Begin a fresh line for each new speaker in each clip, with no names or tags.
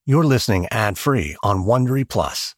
You're listening ad-free on Wondery Plus.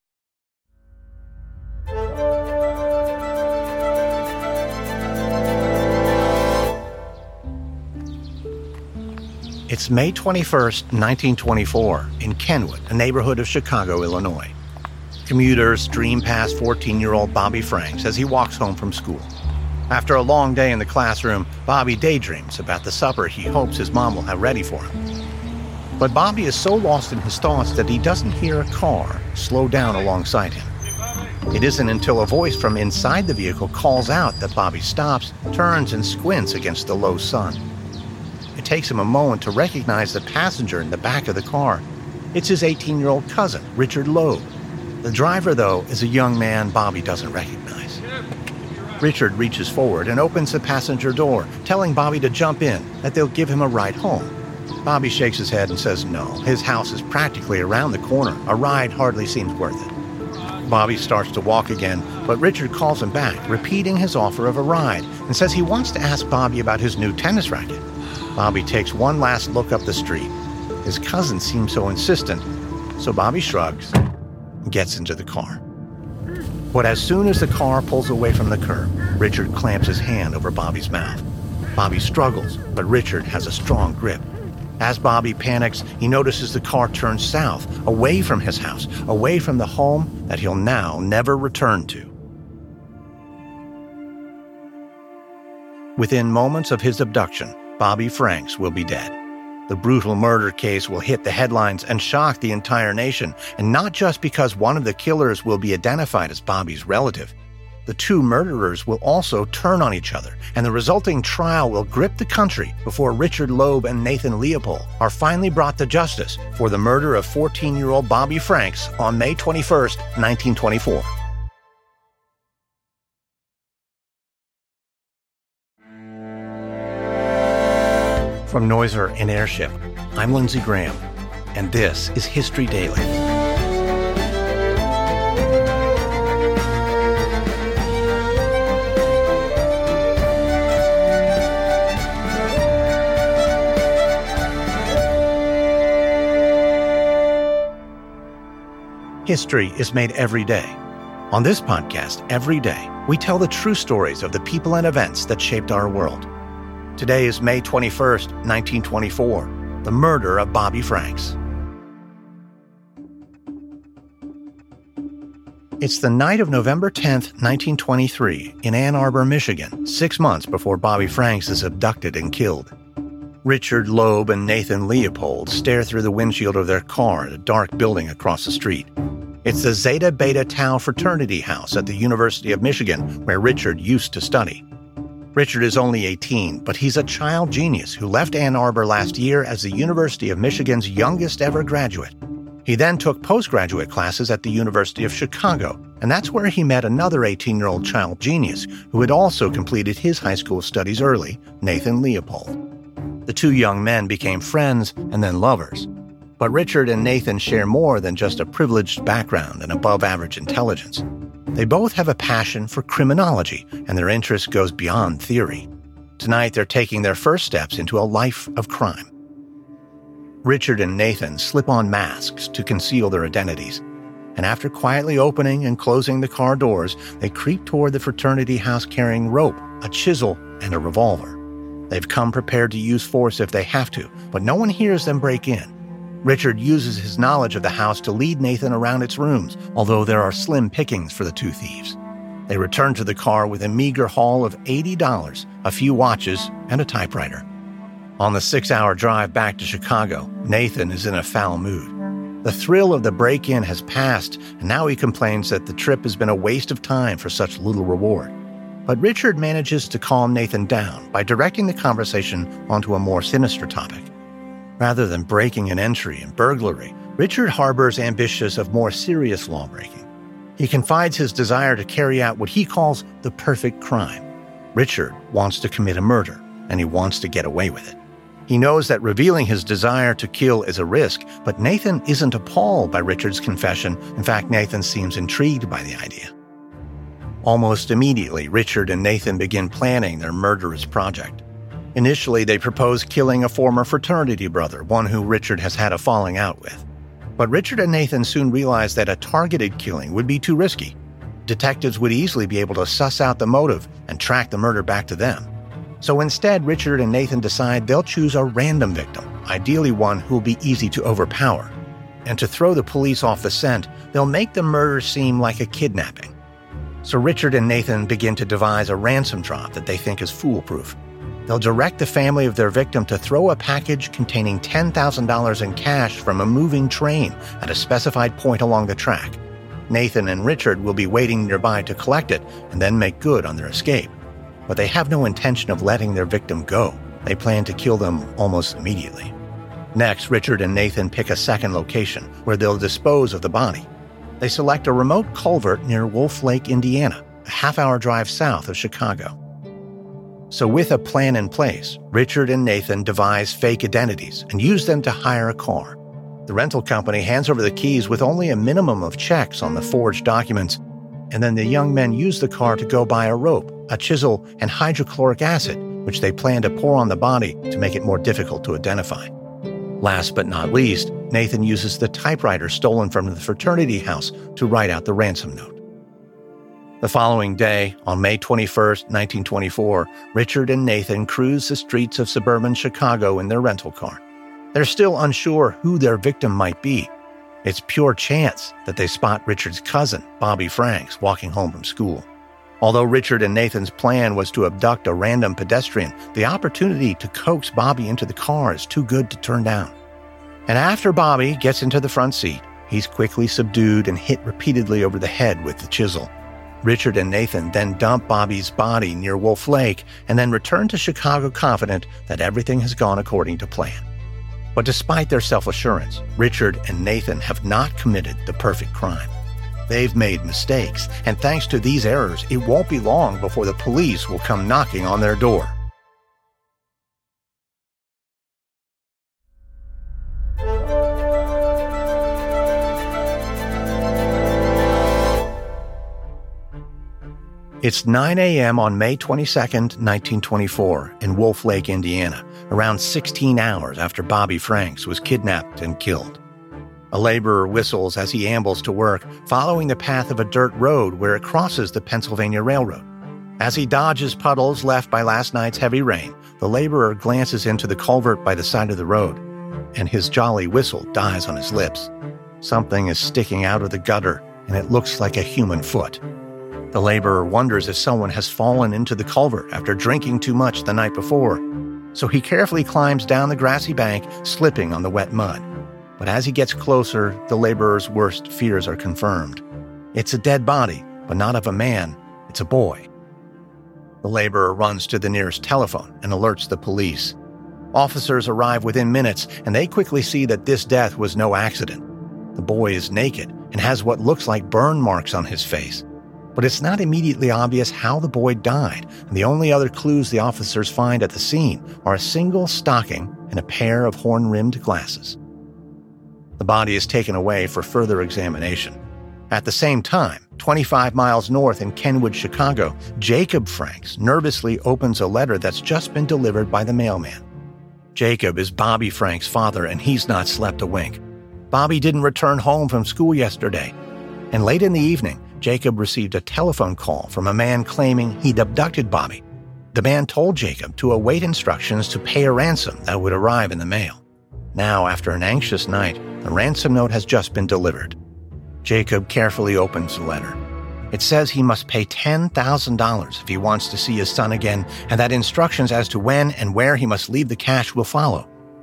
It's May 21st, 1924, in Kenwood, a neighborhood of Chicago, Illinois. Commuters stream past 14-year-old Bobby Franks as he walks home from school. After a long day in the classroom, Bobby daydreams about the supper he hopes his mom will have ready for him. But Bobby is so lost in his thoughts that he doesn't hear a car slow down alongside him. It isn't until a voice from inside the vehicle calls out that Bobby stops, turns, and squints against the low sun. It takes him a moment to recognize the passenger in the back of the car. It's his 18-year-old cousin, Richard Loeb. The driver, though, is a young man Bobby doesn't recognize. Richard reaches forward and opens the passenger door, telling Bobby to jump in, that they'll give him a ride home. Bobby shakes his head and says no. His house is practically around the corner. A ride hardly seems worth it. Bobby starts to walk again, but Richard calls him back, repeating his offer of a ride, and says he wants to ask Bobby about his new tennis racket. Bobby takes one last look up the street. His cousin seems so insistent, so Bobby shrugs and gets into the car. But as soon as the car pulls away from the curb, Richard clamps his hand over Bobby's mouth. Bobby struggles, but Richard has a strong grip. As Bobby panics, he notices the car turns south, away from his house, away from the home that he'll now never return to. Within moments of his abduction, Bobby Franks will be dead. The brutal murder case will hit the headlines and shock the entire nation, and not just because one of the killers will be identified as Bobby's relative. The two murderers will also turn on each other, and the resulting trial will grip the country before Richard Loeb and Nathan Leopold are finally brought to justice for the murder of 14-year-old Bobby Franks on May 21st, 1924. From Noiser and Airship, I'm Lindsey Graham, and this is History Daily. History is made every day. On this podcast, every day, we tell the true stories of the people and events that shaped our world. Today is May 21st, 1924, the murder of Bobby Franks. It's the night of November 10th, 1923, in Ann Arbor, Michigan, 6 months before Bobby Franks is abducted and killed. Richard Loeb and Nathan Leopold stare through the windshield of their car at a dark building across the street. It's the Zeta Beta Tau fraternity house at the University of Michigan, where Richard used to study. Richard is only 18, but he's a child genius who left Ann Arbor last year as the University of Michigan's youngest ever graduate. He then took postgraduate classes at the University of Chicago, and that's where he met another 18-year-old child genius who had also completed his high school studies early, Nathan Leopold. The two young men became friends and then lovers. But Richard and Nathan share more than just a privileged background and above-average intelligence. They both have a passion for criminology, and their interest goes beyond theory. Tonight, they're taking their first steps into a life of crime. Richard and Nathan slip on masks to conceal their identities, and after quietly opening and closing the car doors, they creep toward the fraternity house carrying rope, a chisel, and a revolver. They've come prepared to use force if they have to, but no one hears them break in. Richard uses his knowledge of the house to lead Nathan around its rooms, although there are slim pickings for the two thieves. They return to the car with a meager haul of $80, a few watches, and a typewriter. On the 6-hour drive back to Chicago, Nathan is in a foul mood. The thrill of the break-in has passed, and now he complains that the trip has been a waste of time for such little reward. But Richard manages to calm Nathan down by directing the conversation onto a more sinister topic. Rather than breaking an entry and burglary, Richard harbors ambitions of more serious lawbreaking. He confides his desire to carry out what he calls the perfect crime. Richard wants to commit a murder, and he wants to get away with it. He knows that revealing his desire to kill is a risk, but Nathan isn't appalled by Richard's confession. In fact, Nathan seems intrigued by the idea. Almost immediately, Richard and Nathan begin planning their murderous project. Initially, they propose killing a former fraternity brother, one who Richard has had a falling out with. But Richard and Nathan soon realized that a targeted killing would be too risky. Detectives would easily be able to suss out the motive and track the murder back to them. So instead, Richard and Nathan decide they'll choose a random victim, ideally one who'll be easy to overpower. And to throw the police off the scent, they'll make the murder seem like a kidnapping. So Richard and Nathan begin to devise a ransom drop that they think is foolproof. They'll direct the family of their victim to throw a package containing $10,000 in cash from a moving train at a specified point along the track. Nathan and Richard will be waiting nearby to collect it and then make good on their escape. But they have no intention of letting their victim go. They plan to kill them almost immediately. Next, Richard and Nathan pick a second location where they'll dispose of the body. They select a remote culvert near Wolf Lake, Indiana, a half-hour drive south of Chicago. So with a plan in place, Richard and Nathan devise fake identities and use them to hire a car. The rental company hands over the keys with only a minimum of checks on the forged documents, and then the young men use the car to go buy a rope, a chisel, and hydrochloric acid, which they plan to pour on the body to make it more difficult to identify. Last but not least, Nathan uses the typewriter stolen from the fraternity house to write out the ransom note. The following day, on May 21st, 1924, Richard and Nathan cruise the streets of suburban Chicago in their rental car. They're still unsure who their victim might be. It's pure chance that they spot Richard's cousin, Bobby Franks, walking home from school. Although Richard and Nathan's plan was to abduct a random pedestrian, the opportunity to coax Bobby into the car is too good to turn down. And after Bobby gets into the front seat, he's quickly subdued and hit repeatedly over the head with the chisel. Richard and Nathan then dump Bobby's body near Wolf Lake and then return to Chicago confident that everything has gone according to plan. But despite their self-assurance, Richard and Nathan have not committed the perfect crime. They've made mistakes, and thanks to these errors, it won't be long before the police will come knocking on their door. It's 9 a.m. on May 22, 1924, in Wolf Lake, Indiana, around 16 hours after Bobby Franks was kidnapped and killed. A laborer whistles as he ambles to work, following the path of a dirt road where it crosses the Pennsylvania Railroad. As he dodges puddles left by last night's heavy rain, the laborer glances into the culvert by the side of the road, and his jolly whistle dies on his lips. Something is sticking out of the gutter, and it looks like a human foot. The laborer wonders if someone has fallen into the culvert after drinking too much the night before, so he carefully climbs down the grassy bank, slipping on the wet mud. But as he gets closer, the laborer's worst fears are confirmed. It's a dead body, but not of a man, it's a boy. The laborer runs to the nearest telephone and alerts the police. Officers arrive within minutes, and they quickly see that this death was no accident. The boy is naked and has what looks like burn marks on his face. But it's not immediately obvious how the boy died, and the only other clues the officers find at the scene are a single stocking and a pair of horn-rimmed glasses. The body is taken away for further examination. At the same time, 25 miles north in Kenwood, Chicago, Jacob Franks nervously opens a letter that's just been delivered by the mailman. Jacob is Bobby Franks' father, and he's not slept a wink. Bobby didn't return home from school yesterday, and late in the evening, Jacob received a telephone call from a man claiming he'd abducted Bobby. The man told Jacob to await instructions to pay a ransom that would arrive in the mail. Now, after an anxious night, the ransom note has just been delivered. Jacob carefully opens the letter. It says he must pay $10,000 if he wants to see his son again, and that instructions as to when and where he must leave the cash will follow.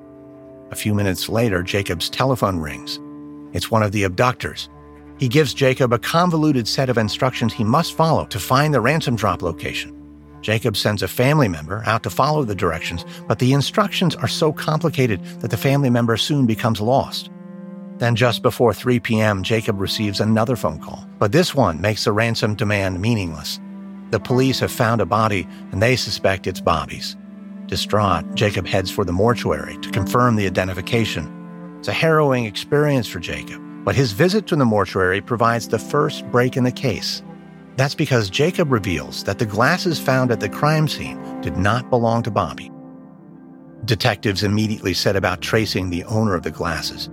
A few minutes later, Jacob's telephone rings. It's one of the abductors. He gives Jacob a convoluted set of instructions he must follow to find the ransom drop location. Jacob sends a family member out to follow the directions, but the instructions are so complicated that the family member soon becomes lost. Then just before 3 p.m., Jacob receives another phone call, but this one makes the ransom demand meaningless. The police have found a body, and they suspect it's Bobby's. Distraught, Jacob heads for the mortuary to confirm the identification. It's a harrowing experience for Jacob, but his visit to the mortuary provides the first break in the case. That's because Jacob reveals that the glasses found at the crime scene did not belong to Bobby. Detectives immediately set about tracing the owner of the glasses.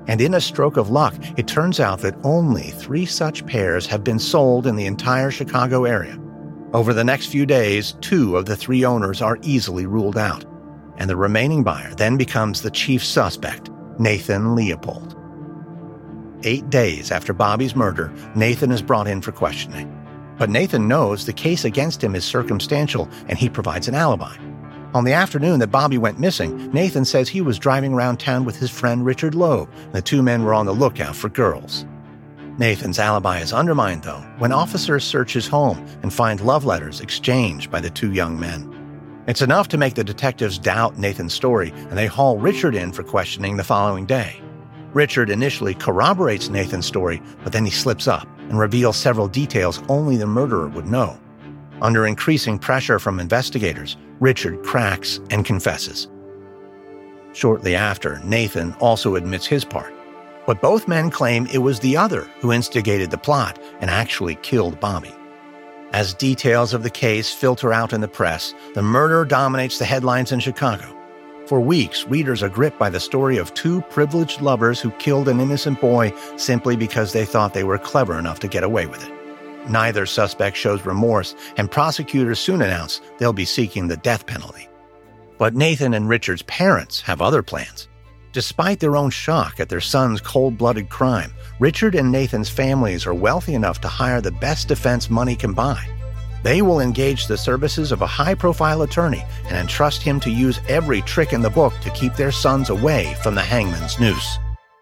And in a stroke of luck, it turns out that only 3 such pairs have been sold in the entire Chicago area. Over the next few days, 2 of the 3 owners are easily ruled out, and the remaining buyer then becomes the chief suspect, Nathan Leopold. 8 days after Bobby's murder, Nathan is brought in for questioning. But Nathan knows the case against him is circumstantial, and he provides an alibi. On the afternoon that Bobby went missing, Nathan says he was driving around town with his friend Richard Loeb, and the 2 men were on the lookout for girls. Nathan's alibi is undermined, though, when officers search his home and find love letters exchanged by the 2 young men. It's enough to make the detectives doubt Nathan's story, and they haul Richard in for questioning the following day. Richard initially corroborates Nathan's story, but then he slips up and reveals several details only the murderer would know. Under increasing pressure from investigators, Richard cracks and confesses. Shortly after, Nathan also admits his part, but both men claim it was the other who instigated the plot and actually killed Bobby. As details of the case filter out in the press, the murder dominates the headlines in Chicago. For weeks, readers are gripped by the story of 2 privileged lovers who killed an innocent boy simply because they thought they were clever enough to get away with it. Neither suspect shows remorse, and prosecutors soon announce they'll be seeking the death penalty. But Nathan and Richard's parents have other plans. Despite their own shock at their son's cold-blooded crime, Richard and Nathan's families are wealthy enough to hire the best defense money can buy. They will engage the services of a high-profile attorney and entrust him to use every trick in the book to keep their sons away from the hangman's noose.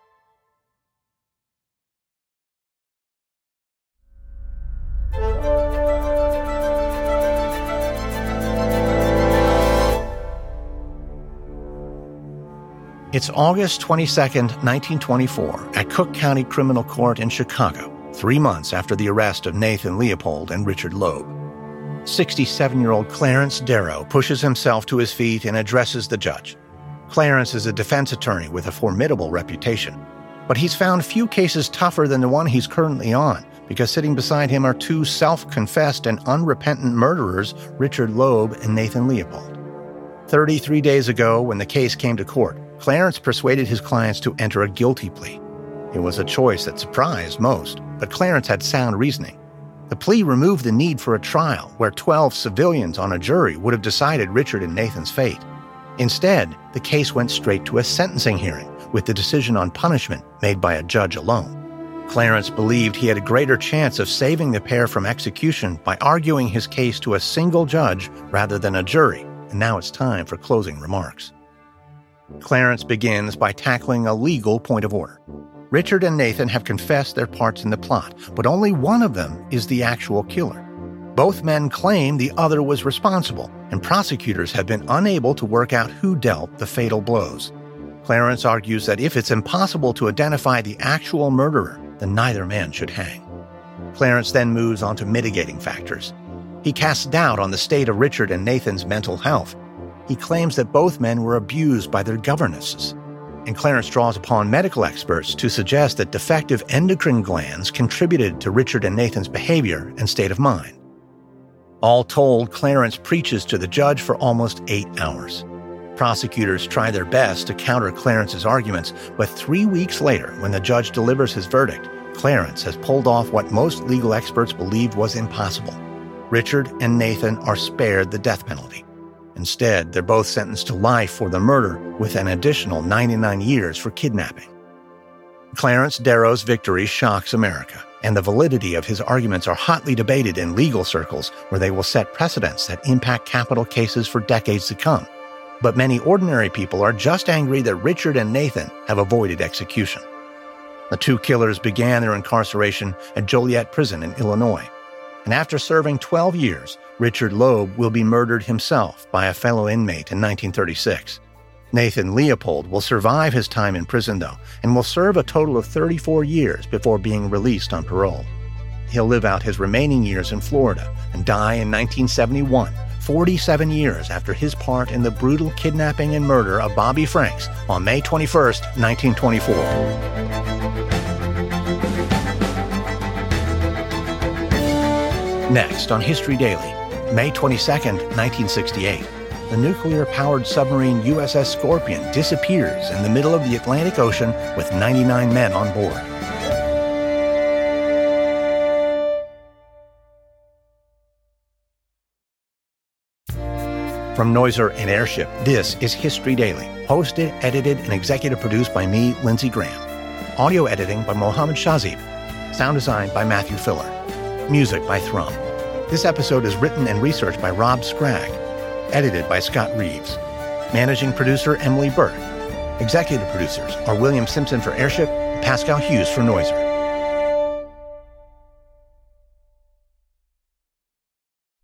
It's August 22, 1924, at Cook County Criminal Court in Chicago, 3 months after the arrest of Nathan Leopold and Richard Loeb. 67-year-old Clarence Darrow pushes himself to his feet and addresses the judge. Clarence is a defense attorney with a formidable reputation, but he's found few cases tougher than the one he's currently on, because sitting beside him are 2 self-confessed and unrepentant murderers, Richard Loeb and Nathan Leopold. 33 days ago, when the case came to court, Clarence persuaded his clients to enter a guilty plea. It was a choice that surprised most, but Clarence had sound reasoning. The plea removed the need for a trial where 12 civilians on a jury would have decided Richard and Nathan's fate. Instead, the case went straight to a sentencing hearing, with the decision on punishment made by a judge alone. Clarence believed he had a greater chance of saving the pair from execution by arguing his case to a single judge rather than a jury, and now it's time for closing remarks. Clarence begins by tackling a legal point of order. Richard and Nathan have confessed their parts in the plot, but only one of them is the actual killer. Both men claim the other was responsible, and prosecutors have been unable to work out who dealt the fatal blows. Clarence argues that if it's impossible to identify the actual murderer, then neither man should hang. Clarence then moves on to mitigating factors. He casts doubt on the state of Richard and Nathan's mental health. He claims that both men were abused by their governesses. And Clarence draws upon medical experts to suggest that defective endocrine glands contributed to Richard and Nathan's behavior and state of mind. All told, Clarence preaches to the judge for almost 8 hours. Prosecutors try their best to counter Clarence's arguments, but 3 weeks later, when the judge delivers his verdict, Clarence has pulled off what most legal experts believed was impossible. Richard and Nathan are spared the death penalty. Instead, they're both sentenced to life for the murder with an additional 99 years for kidnapping. Clarence Darrow's victory shocks America, and the validity of his arguments are hotly debated in legal circles where they will set precedents that impact capital cases for decades to come. But many ordinary people are just angry that Richard and Nathan have avoided execution. The 2 killers began their incarceration at Joliet Prison in Illinois. And after serving 12 years, Richard Loeb will be murdered himself by a fellow inmate in 1936. Nathan Leopold will survive his time in prison, though, and will serve a total of 34 years before being released on parole. He'll live out his remaining years in Florida and die in 1971, 47 years after his part in the brutal kidnapping and murder of Bobby Franks on May 21, 1924. Next on History Daily, May 22, 1968. the nuclear-powered submarine USS Scorpion disappears in the middle of the Atlantic Ocean with 99 men on board. From Noiser and Airship, this is History Daily, hosted, edited, and executive produced by me, Lindsey Graham. Audio editing by Mohammed Shazib. Sound design by Matthew Filler. Music by Thrum. This episode is written and researched by Rob Scragg. Edited by Scott Reeves. Managing producer Emily Burke. Executive producers are William Simpson for Airship and Pascal Hughes for Noiser.